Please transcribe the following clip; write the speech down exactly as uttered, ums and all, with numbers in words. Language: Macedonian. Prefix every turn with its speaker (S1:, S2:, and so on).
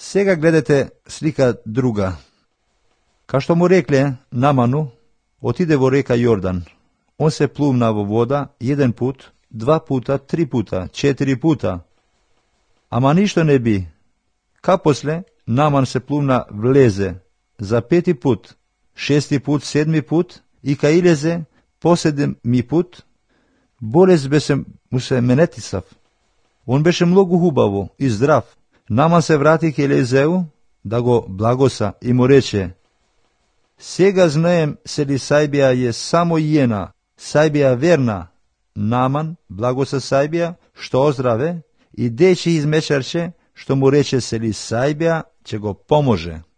S1: Сега гледате слика друга. Ка што му рекле Наману, отиде во река Јордан. Он се плувна во вода еден пут, два пута, три пута, четири пута. Ама ништо не би. Ка после Наман се плувна влезе за пети пут, шести пут, седми пут и ка илезе по седми пут, болест беше му се менетисав. Он беше многу хубаво и здрав. Наман се врати ке Елизеу да го благоса и му рече: сега знаем се ли Сајбија е само јена, Сајбија верна. Наман благоса Сајбија што оздраве и дечи измечарче што му рече се ли Сајбија ќе го поможе.